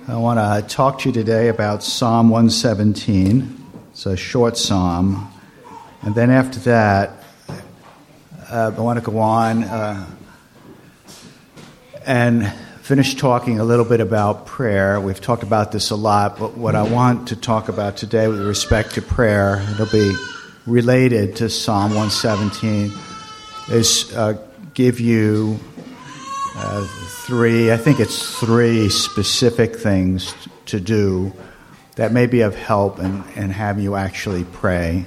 I want to talk to you today about Psalm 117. It's a short psalm. And then after that, I want to go on and finish talking a little bit about prayer. We've talked about this a lot, but what I want to talk about today with respect to prayer, it'll be related to Psalm 117, is give you three specific things to do that may be of help and have you actually pray.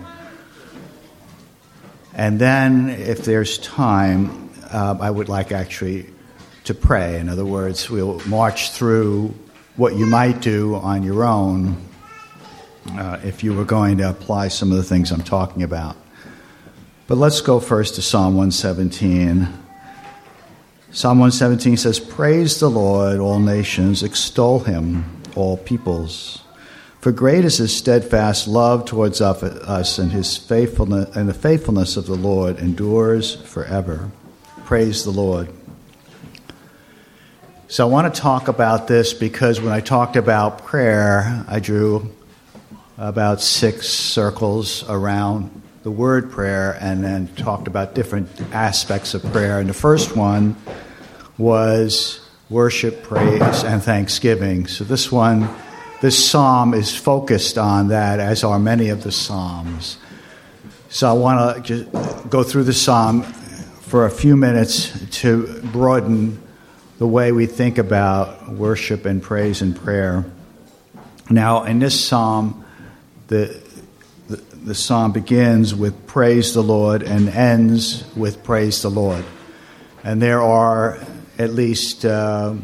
And then, if there's time, I would like actually to pray. In other words, we'll march through what you might do on your own if you were going to apply some of the things I'm talking about. But let's go first to Psalm 117. Psalm 117 says, "Praise the Lord, all nations, extol him, all peoples. For great is his steadfast love towards us, and his faithfulness, and the faithfulness of the Lord endures forever." Praise the Lord. So I want to talk about this because when I talked about prayer, I drew about 6 circles around the word prayer and then talked about different aspects of prayer. And the first one was worship, praise, and thanksgiving. So this psalm is focused on that, as are many of the psalms. So I want to just go through the psalm for a few minutes to broaden the way we think about worship and praise and prayer. Now, in this psalm, the psalm begins with praise the Lord and ends with praise the Lord. And there are at least 5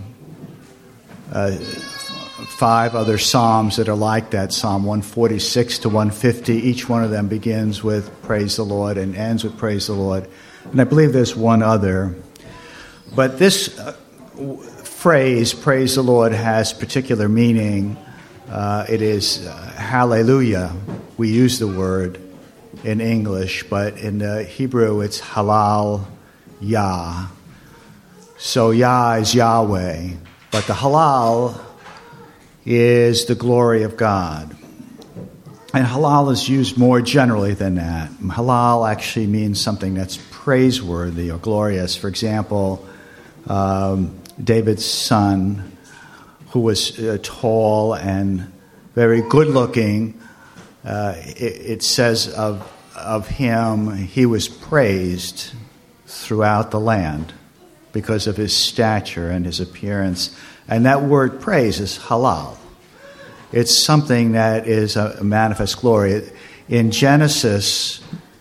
other psalms that are like that. Psalm 146 to 150, each one of them begins with praise the Lord and ends with praise the Lord. And I believe there's one other. But this phrase, praise the Lord, has particular meaning. It is hallelujah. We use the word in English, but in the Hebrew it's halal Yah. So Yah is Yahweh, but the halal is the glory of God. And halal is used more generally than that. Halal actually means something that's praiseworthy or glorious. For example, David's son, who was tall and very good-looking, it says of him, he was praised throughout the land because of his stature and his appearance. And that word praise is halal. It's something that is a manifest glory. In Genesis,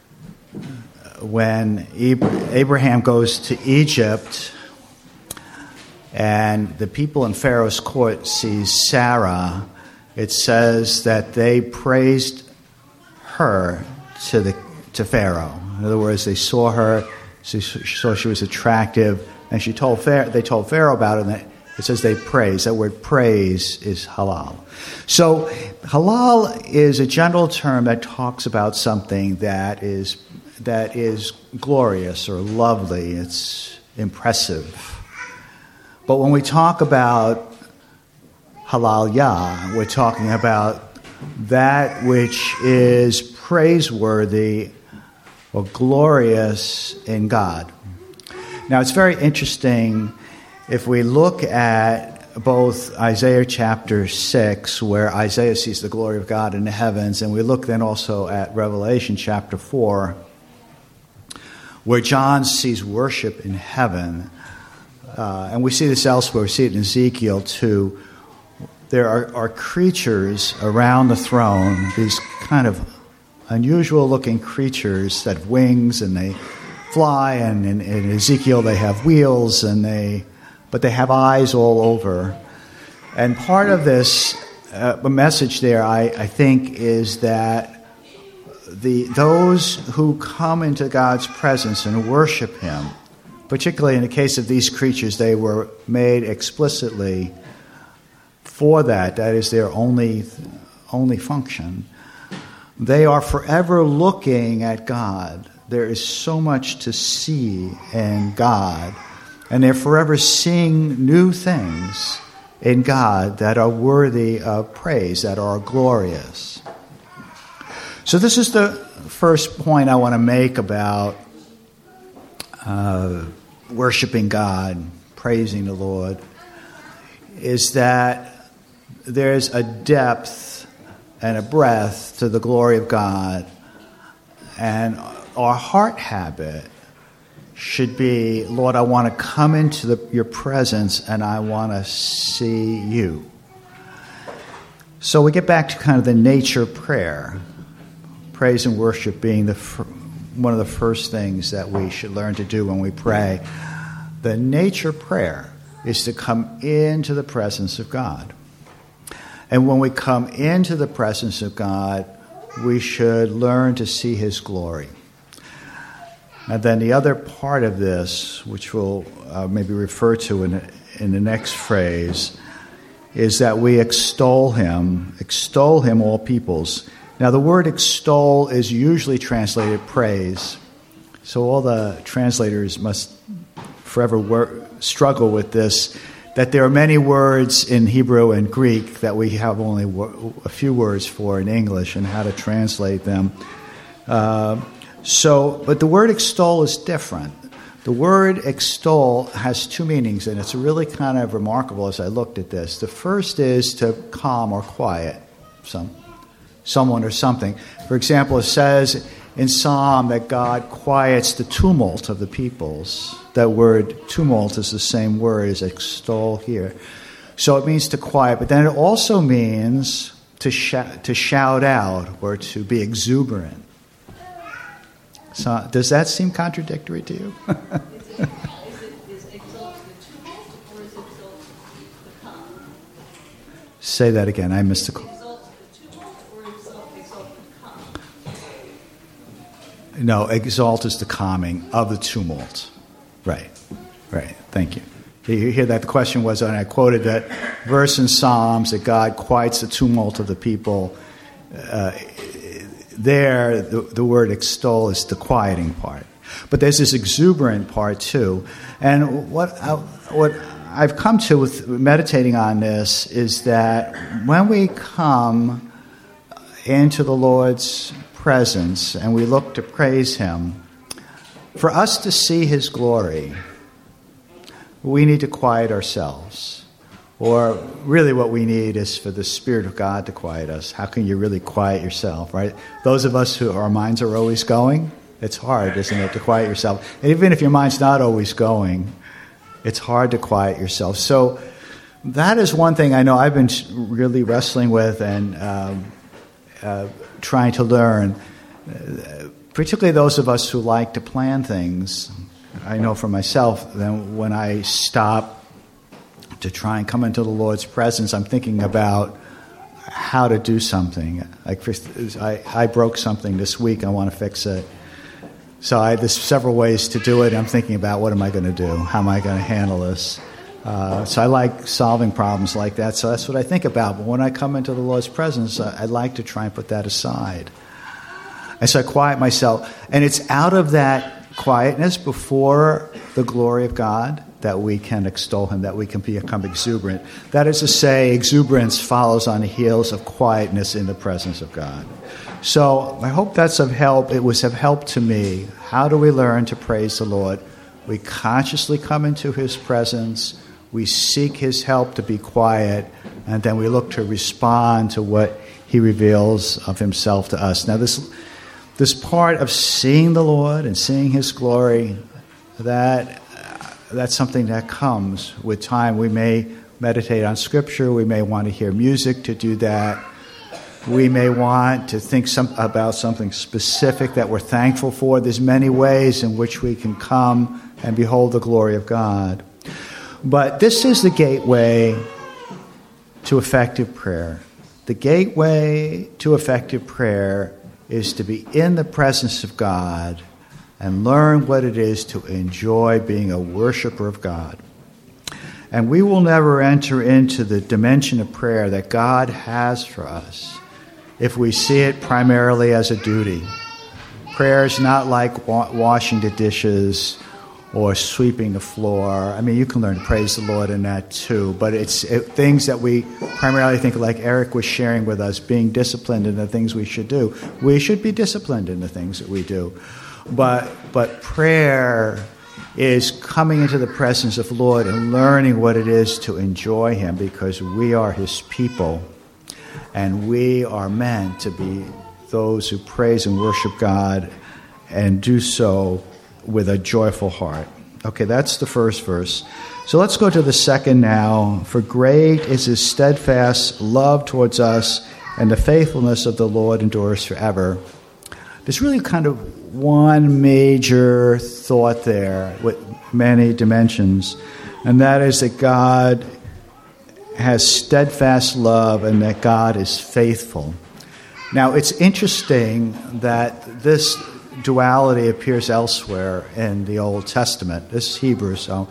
when Abraham goes to Egypt and the people in Pharaoh's court see Sarah, it says that they praised her to Pharaoh. In other words, they saw her, saw she was attractive, and they told Pharaoh about it, and it says they praised. That word praise is halal. So halal is a general term that talks about something that is glorious or lovely. It's impressive. But when we talk about halal Yah, we're talking about that which is praiseworthy or glorious in God. Now, it's very interesting if we look at both Isaiah chapter 6, where Isaiah sees the glory of God in the heavens, and we look then also at Revelation chapter 4, where John sees worship in heaven. And we see this elsewhere. We see it in Ezekiel too. There are creatures around the throne, these kind of unusual-looking creatures that have wings and they fly, and in Ezekiel they have wheels, but they have eyes all over. And part of this message there, I think, is that those who come into God's presence and worship him, particularly in the case of these creatures, they were made explicitly for that. That is their only function. They are forever looking at God. There is so much to see in God, and they're forever seeing new things in God that are worthy of praise, that are glorious. So this is the first point I want to make about worshiping God, praising the Lord, is that there's a depth and a breadth to the glory of God, and our heart habit should be, Lord, I want to come into your presence and I want to see you. So we get back to kind of the nature of prayer. Praise and worship being one of the first things that we should learn to do when we pray. The nature of prayer is to come into the presence of God. And when we come into the presence of God, we should learn to see his glory. And then the other part of this, which we'll maybe refer to in the next phrase, is that we extol him, all peoples. Now, the word extol is usually translated praise. So all the translators must forever struggle with this, that there are many words in Hebrew and Greek that we have only a few words for in English and how to translate them. But the word extol is different. The word extol has two meanings, and it's really kind of remarkable as I looked at this. The first is to calm or quiet someone or something. For example, it says in Psalm that God quiets the tumult of the peoples. That word tumult is the same word as extol here. So it means to quiet, but then it also means to shout out or to be exuberant. So does that seem contradictory to you? Is exalt the tumult or is exalt the calm? Say that again. I missed the call. Exalt the tumult or exalt the calm? No, exalt is the calming of the tumult. Right. Thank you. You hear that? The question was, and I quoted that verse in Psalms that God quiets the tumult of the people. There, the word extol is the quieting part. But there's this exuberant part too. And what I've come to with meditating on this is that when we come into the Lord's presence and we look to praise him, for us to see his glory, we need to quiet ourselves. Or really what we need is for the Spirit of God to quiet us. How can you really quiet yourself, right? Those of us who our minds are always going, it's hard, isn't it, to quiet yourself. And even if your mind's not always going, it's hard to quiet yourself. So that is one thing I know I've been really wrestling with and trying to learn. Particularly those of us who like to plan things. I know for myself that when I stop to try and come into the Lord's presence, I'm thinking about how to do something. Like I broke something this week, I want to fix it. So there's several ways to do it. I'm thinking about what am I going to do? How am I going to handle this? So I like solving problems like that. So that's what I think about. But when I come into the Lord's presence, I like to try and put that aside. And so I quiet myself. And it's out of that quietness before the glory of God that we can extol him, that we can become exuberant. That is to say, exuberance follows on the heels of quietness in the presence of God. So I hope that's of help. It was of help to me. How do we learn to praise the Lord? We consciously come into his presence. We seek his help to be quiet. And then we look to respond to what he reveals of himself to us. Now this part of seeing the Lord and seeing his glory, that's something that comes with time. We may meditate on Scripture. We may want to hear music to do that. We may want to think about something specific that we're thankful for. There's many ways in which we can come and behold the glory of God. But this is the gateway to effective prayer. The gateway to effective prayer is to be in the presence of God and learn what it is to enjoy being a worshiper of God. And we will never enter into the dimension of prayer that God has for us if we see it primarily as a duty. Prayer is not like washing the dishes or sweeping the floor. I mean, you can learn to praise the Lord in that too, but it's things that we primarily think, like Eric was sharing with us, being disciplined in the things we should do. We should be disciplined in the things that we do. But prayer is coming into the presence of the Lord and learning what it is to enjoy Him, because we are His people, and we are meant to be those who praise and worship God and do so with a joyful heart. Okay, that's the first verse. So let's go to the second now. For great is His steadfast love towards us, and the faithfulness of the Lord endures forever. There's really kind of one major thought there with many dimensions, and that is that God has steadfast love and that God is faithful. Now, it's interesting that this duality appears elsewhere in the Old Testament. This is Hebrew, so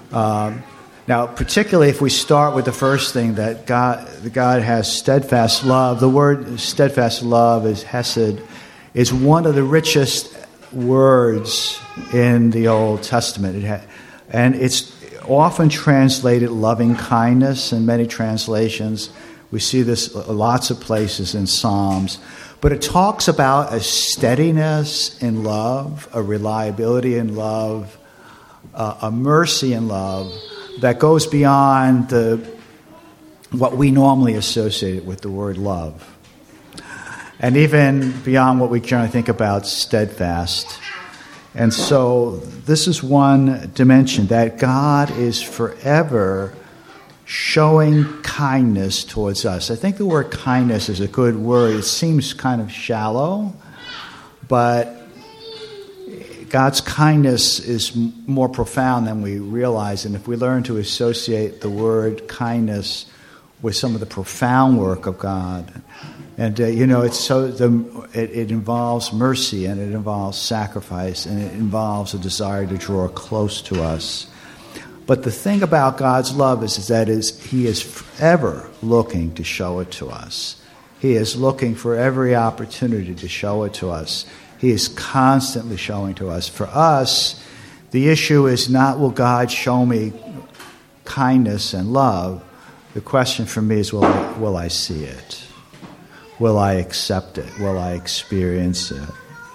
now particularly if we start with the first thing, that God has steadfast love. The word steadfast love is hesed, is one of the richest words in the Old Testament. And it's often translated loving kindness in many translations. We see this lots of places in Psalms. But it talks about a steadiness in love, a reliability in love, a mercy in love that goes beyond what we normally associate with the word love. And even beyond what we generally think about steadfast. And so this is one dimension, that God is forever showing kindness towards us. I think the word kindness is a good word. It seems kind of shallow, but God's kindness is more profound than we realize. And if we learn to associate the word kindness with some of the profound work of God, and it involves mercy, and it involves sacrifice, and it involves a desire to draw close to us. But the thing about God's love is that He is forever looking to show it to us. He is looking for every opportunity to show it to us. He is constantly showing to us. For us, the issue is not, will God show me kindness and love? The question for me is, will I see it? Will I accept it? Will I experience it?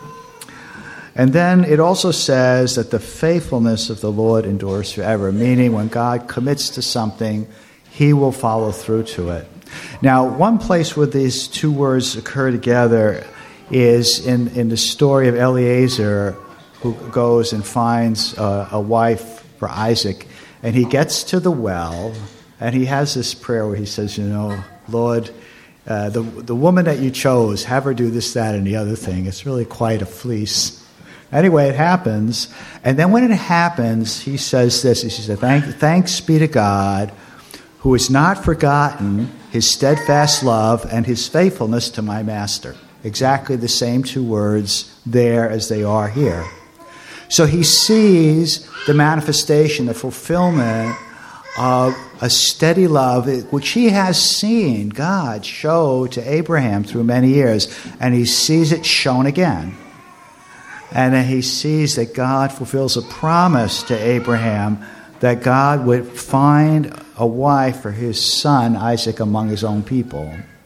And then it also says that the faithfulness of the Lord endures forever, meaning when God commits to something, He will follow through to it. Now, one place where these two words occur together is in the story of Eliezer, who goes and finds a wife for Isaac, and he gets to the well, and he has this prayer where he says, Lord, the woman that you chose, have her do this, that, and the other thing. It's really quite a fleece. Anyway, it happens, and then when it happens, he says this. He says, thanks be to God, who has not forgotten His steadfast love and His faithfulness to my master. Exactly the same two words there as they are here. So he sees the manifestation, the fulfillment of a steady love, which he has seen God show to Abraham through many years, and he sees it shown again. And then he sees that God fulfills a promise to Abraham that God would find a wife for his son Isaac among his own people.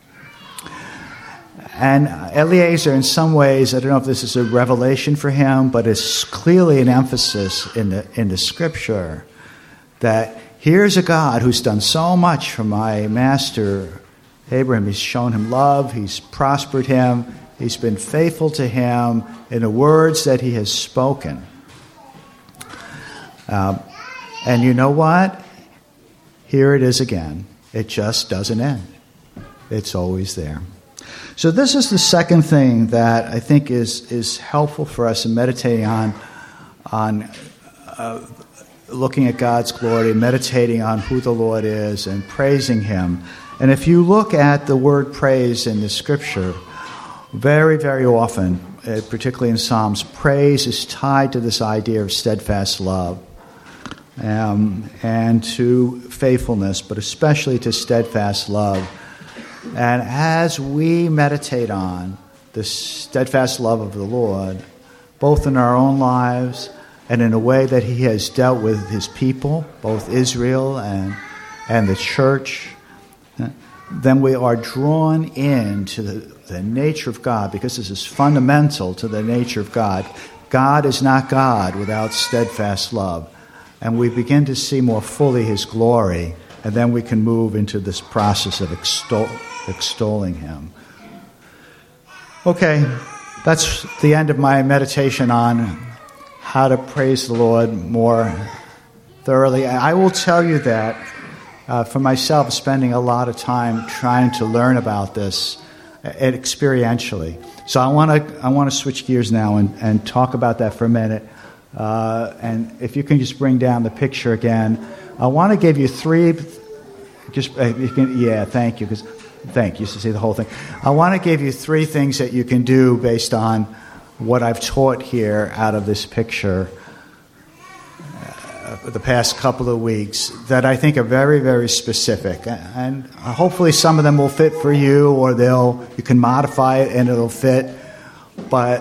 And Eliezer, in some ways, I don't know if this is a revelation for him, but it's clearly an emphasis in the Scripture that here's a God who's done so much for my master Abraham. He's shown him love, He's prospered him, He's been faithful to him in the words that He has spoken. And you know what? Here it is again. It just doesn't end. It's always there. So this is the second thing that I think is helpful for us in meditating on looking at God's glory, meditating on who the Lord is, and praising Him. And if you look at the word praise in the Scripture, very, very often, particularly in Psalms, praise is tied to this idea of steadfast love and to faithfulness, but especially to steadfast love. And as we meditate on the steadfast love of the Lord, both in our own lives and in a way that he has dealt with his people, both Israel and the church, then we are drawn into the nature of God, because this is fundamental to the nature of God. God is not God without steadfast love. And we begin to see more fully his glory, and then we can move into this process of extolling him. Okay, that's the end of my meditation on how to praise the Lord more thoroughly. I will tell you that for myself, spending a lot of time trying to learn about this experientially. So I want to switch gears now and talk about that for a minute. And if you can just bring down the picture again, I want to give you three. Thank you. Thank you to see the whole thing. I want to give you three things that you can do based on what I've taught here out of this picture the past couple of weeks that I think are very, very specific. And hopefully some of them will fit for you, or you can modify it and it'll fit. But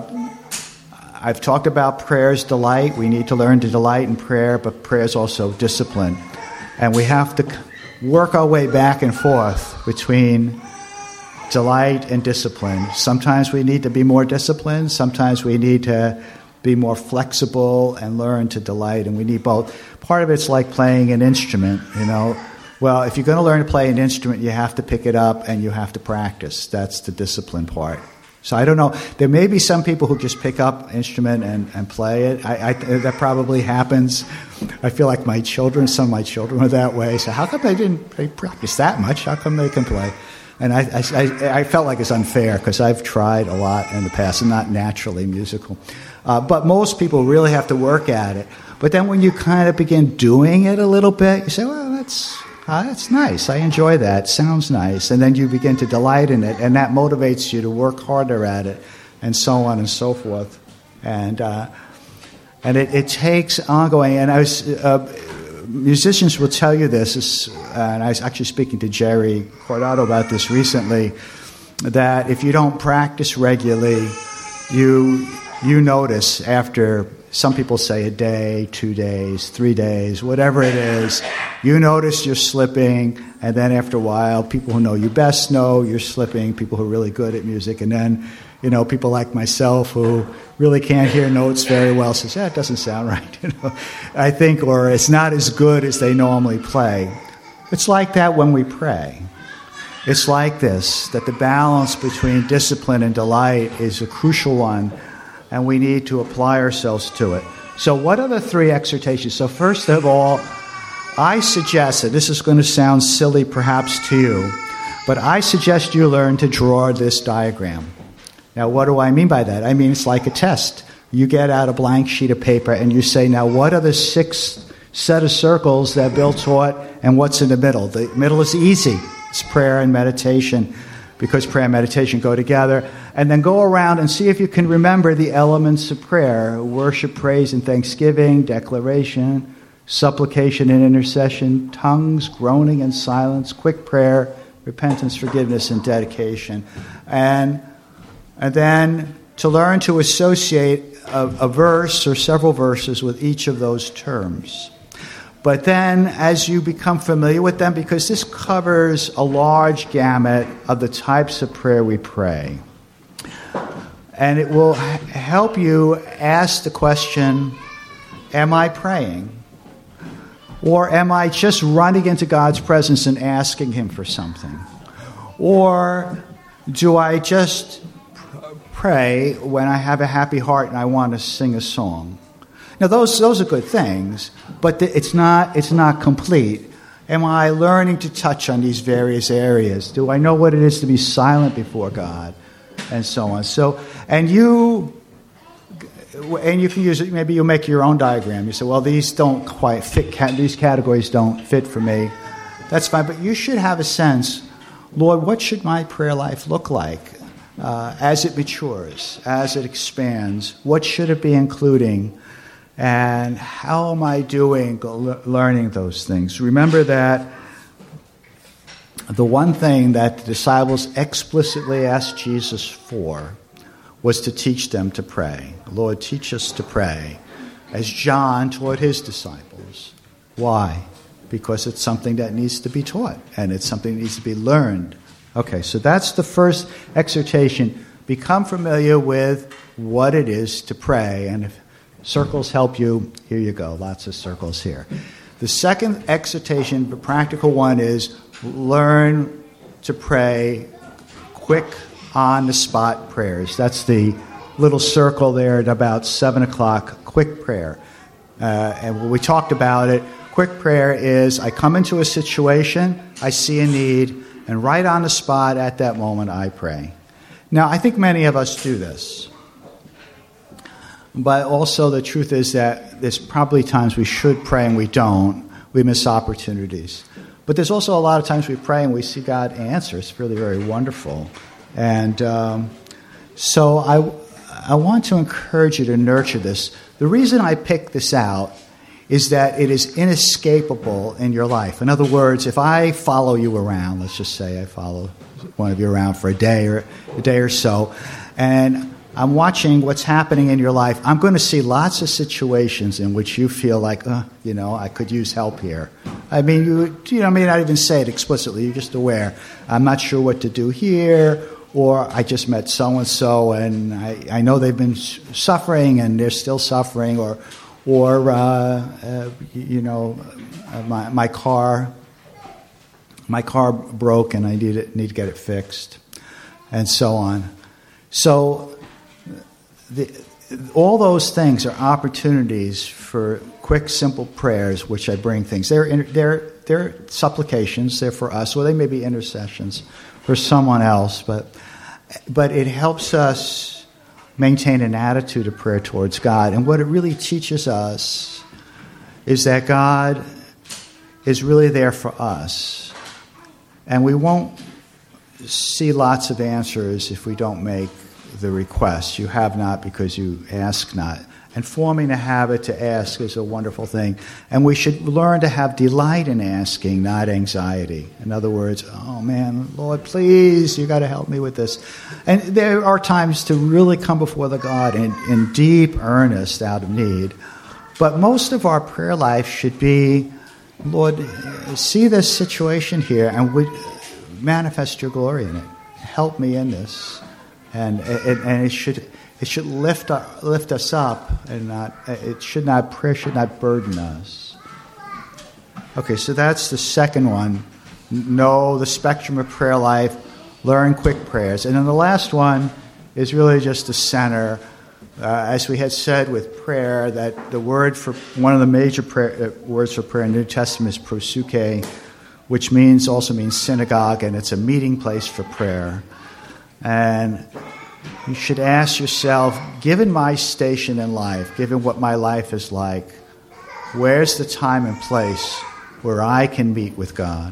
I've talked about prayer's delight. We need to learn to delight in prayer, but prayer is also discipline. And we have to work our way back and forth between delight and discipline. Sometimes we need to be more disciplined. Sometimes we need to be more flexible and learn to delight. And we need both. Part of it's like playing an instrument, Well, if you're going to learn to play an instrument, you have to pick it up and you have to practice. That's the discipline part. So I don't know. There may be some people who just pick up an instrument and play it. That probably happens. I feel like some of my children were that way. So how come they practice that much? How come they can play? And I felt like it's unfair because I've tried a lot in the past. I'm not naturally musical. But most people really have to work at it. But then when you kind of begin doing it a little bit, you say, well, that's nice. I enjoy that. Sounds nice. And then you begin to delight in it, and that motivates you to work harder at it, and so on and so forth. And it takes ongoing. And musicians will tell you this, and I was actually speaking to Jerry Cordato about this recently, that if you don't practice regularly, you notice after, some people say a day, 2 days, 3 days, whatever it is, you notice you're slipping, and then after a while, people who know you best know you're slipping, people who are really good at music, and then, people like myself who really can't hear notes very well says, it doesn't sound right, I think, or it's not as good as they normally play. It's like that when we pray. It's like this, that the balance between discipline and delight is a crucial one, and we need to apply ourselves to it. So what are the three exhortations? So first of all, I suggest that this is going to sound silly perhaps to you, but I suggest you learn to draw this diagram. Now, what do I mean by that? I mean, it's like a test. You get out a blank sheet of paper and you say, now, what are the 6 set of circles that Bill taught, and what's in the middle? The middle is easy. It's prayer and meditation, because prayer and meditation go together. And then go around and see if you can remember the elements of prayer: worship, praise, and thanksgiving, declaration, supplication and intercession, tongues, groaning and silence, quick prayer, repentance, forgiveness, and dedication. And then to learn to associate a verse or several verses with each of those terms. But then as you become familiar with them, because this covers a large gamut of the types of prayer we pray, and it will help you ask the question, am I praying? Or am I just running into God's presence and asking Him for something? Or do I just pray when I have a happy heart and I want to sing a song? Now, those are good things, but it's not complete. Am I learning to touch on these various areas? Do I know what it is to be silent before God? And so on. And you can use it. Maybe you'll make your own diagram. You say, well, these don't quite fit. These categories don't fit for me. That's fine. But you should have a sense, Lord, what should my prayer life look like as it matures, as it expands? What should it be including? And how am I doing learning those things? Remember that the one thing that the disciples explicitly asked Jesus for was to teach them to pray. Lord, teach us to pray. as John taught his disciples. Why? Because it's something that needs to be taught, and it's something that needs to be learned. Okay, so that's the first exhortation. Become familiar with what it is to pray, and if circles help you, here you go, lots of circles here. The second exhortation, the practical one, is learn to pray quick, on-the-spot prayers. That's the little circle there at about 7 o'clock, quick prayer. And when we talked about it, quick prayer is I come into a situation, I see a need, and right on the spot at that moment I pray. Now, I think many of us do this. But also the truth is that there's probably times we should pray and we don't. We miss opportunities. But there's also a lot of times we pray and we see God answer. It's really very wonderful. And so I want to encourage you to nurture this. The reason I picked this out is that it is inescapable in your life. In other words, if I follow you around, let's just say I follow one of you around for a day or so, and I'm watching what's happening in your life, I'm going to see lots of situations in which you feel like, I could use help here. I mean, you may not even say it explicitly. You're just aware. I'm not sure what to do here, or I just met so-and-so, and I know they've been suffering, and they're still suffering, or my car broke, and I need to get it fixed, and so on. So all those things are opportunities for quick, simple prayers, which I bring things. They're supplications. They're for us, or they may be intercessions for someone else. But it helps us maintain an attitude of prayer towards God. And what it really teaches us is that God is really there for us. And we won't see lots of answers if we don't make the request. You have not because you ask not. And forming a habit to ask is a wonderful thing. And we should learn to have delight in asking, not anxiety. In other words, oh man, Lord, please, you got to help me with this. And there are times to really come before the God in deep earnest out of need. But most of our prayer life should be, Lord, see this situation here and would manifest your glory in it. Help me in this. And it should lift us up, and prayer should not burden us. Okay, so that's the second one. Know the spectrum of prayer life. Learn quick prayers. And then the last one is really just the center. As we had said with prayer, that the word for one of the major words for prayer in the New Testament is prosuke, which also means synagogue, and it's a meeting place for prayer. And you should ask yourself, given my station in life, given what my life is like, where's the time and place where I can meet with God?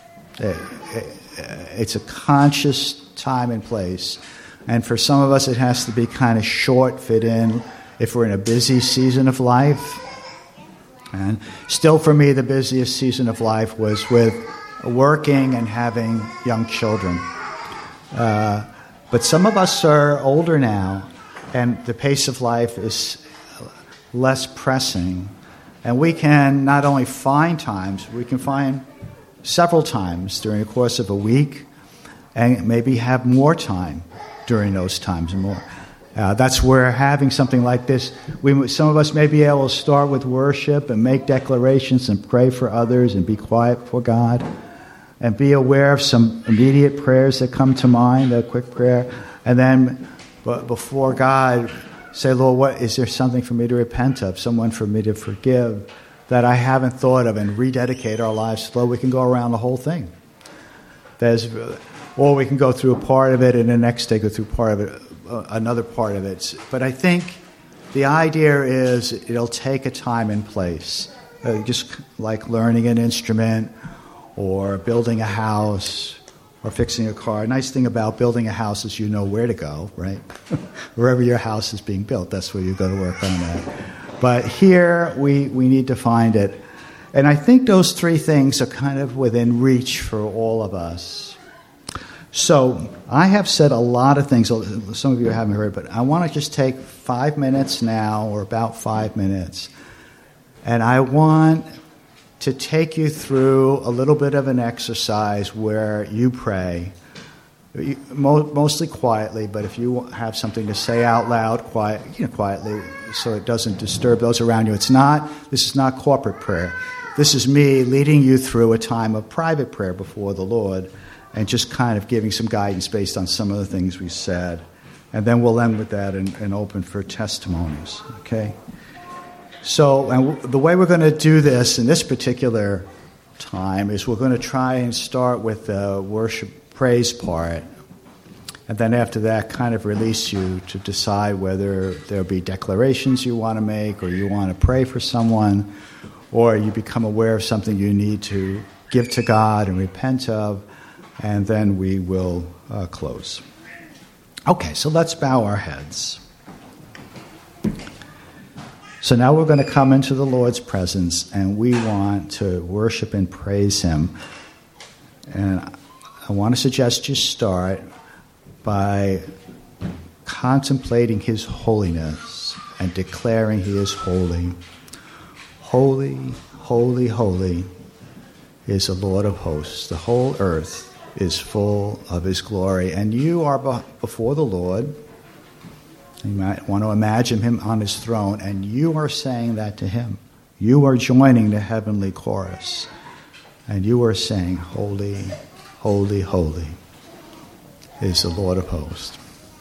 It's a conscious time and place. And for some of us, it has to be kind of short, fit in, if we're in a busy season of life. And still for me, the busiest season of life was with working and having young children. But some of us are older now, and the pace of life is less pressing. And we can not only find times, we can find several times during the course of a week, and maybe have more time during those times and more. That's where having something like this, some of us may be able to start with worship and make declarations and pray for others and be quiet before God. And be aware of some immediate prayers that come to mind, a quick prayer. And then before God, say, Lord, is there something for me to repent of, someone for me to forgive that I haven't thought of, and rededicate our lives so we can go around the whole thing. Or we can go through a part of it and the next day go through part of it, another part of it. But I think the idea is it'll take a time and place, just like learning an instrument, or building a house, or fixing a car. Nice thing about building a house is you know where to go, right? Wherever your house is being built, that's where you go to work on that. But here, we need to find it. And I think those three things are kind of within reach for all of us. So I have said a lot of things. Some of you haven't heard, but I want to just take 5 minutes now, or about 5 minutes, and I want to take you through a little bit of an exercise where you pray, mostly quietly, but if you have something to say out loud, quietly, so it doesn't disturb those around you. This is not corporate prayer. This is me leading you through a time of private prayer before the Lord, and just kind of giving some guidance based on some of the things we said. And then we'll end with that and open for testimonies, okay? So, and the way we're going to do this in this particular time is we're going to try and start with the worship praise part, and then after that kind of release you to decide whether there'll be declarations you want to make, or you want to pray for someone, or you become aware of something you need to give to God and repent of, and then we will close. Okay, so let's bow our heads. So now we're going to come into the Lord's presence, and we want to worship and praise Him. And I want to suggest you start by contemplating His holiness and declaring He is holy. Holy, holy, holy is the Lord of hosts. The whole earth is full of His glory. And you are before the Lord. You might want to imagine Him on His throne, and you are saying that to Him. You are joining the heavenly chorus, and you are saying, holy, holy, holy is the Lord of hosts.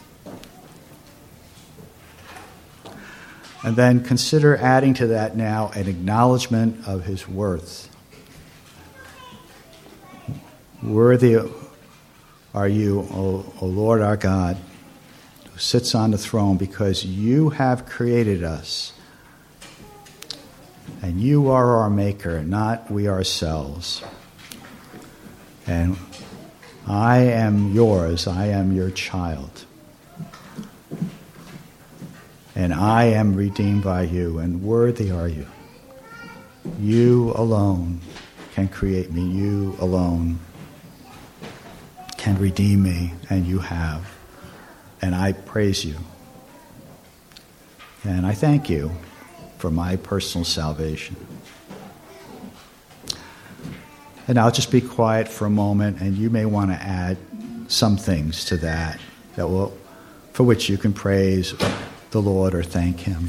And then consider adding to that now an acknowledgement of His worth. Worthy are you, O Lord our God, who sits on the throne, because you have created us. And you are our maker, not we ourselves. And I am yours, I am your child. And I am redeemed by you, and worthy are you. You alone can create me, you alone can redeem me, and you have. And I praise you. And I thank you for my personal salvation. And I'll just be quiet for a moment, and you may want to add some things to that for which you can praise the Lord or thank Him.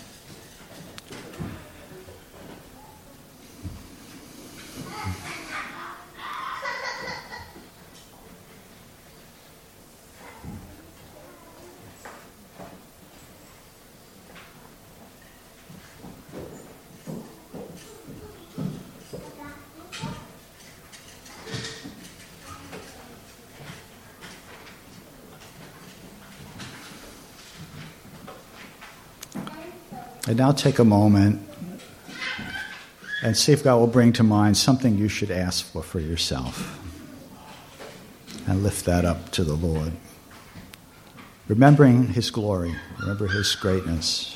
And now take a moment and see if God will bring to mind something you should ask for yourself. And lift that up to the Lord. Remembering His glory, remember His greatness.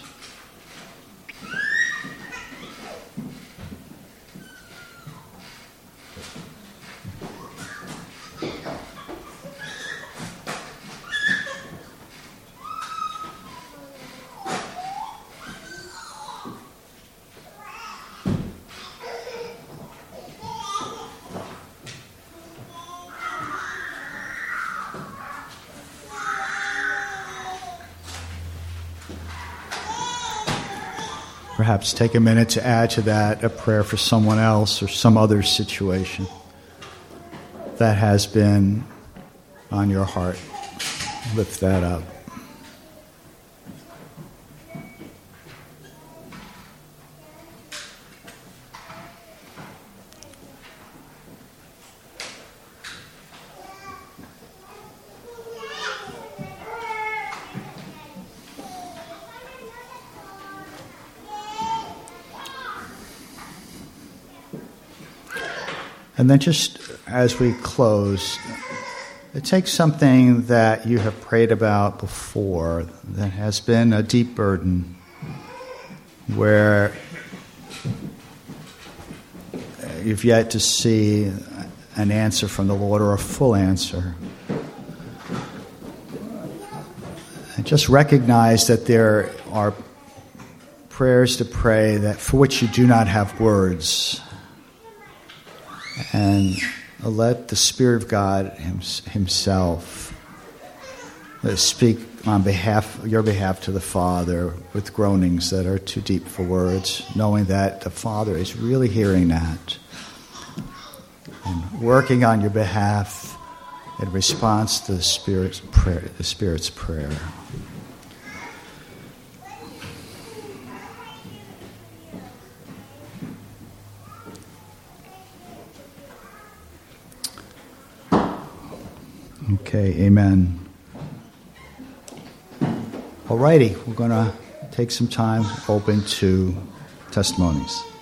Perhaps take a minute to add to that a prayer for someone else or some other situation that has been on your heart. Lift that up. And then just as we close, take something that you have prayed about before that has been a deep burden, where you've yet to see an answer from the Lord or a full answer. just recognize that there are prayers to pray that for which you do not have words. And let the Spirit of God Himself speak on your behalf to the Father with groanings that are too deep for words, knowing that the Father is really hearing that and working on your behalf in response to the Spirit's prayer. Okay, amen. All righty, we're going to take some time open to testimonies.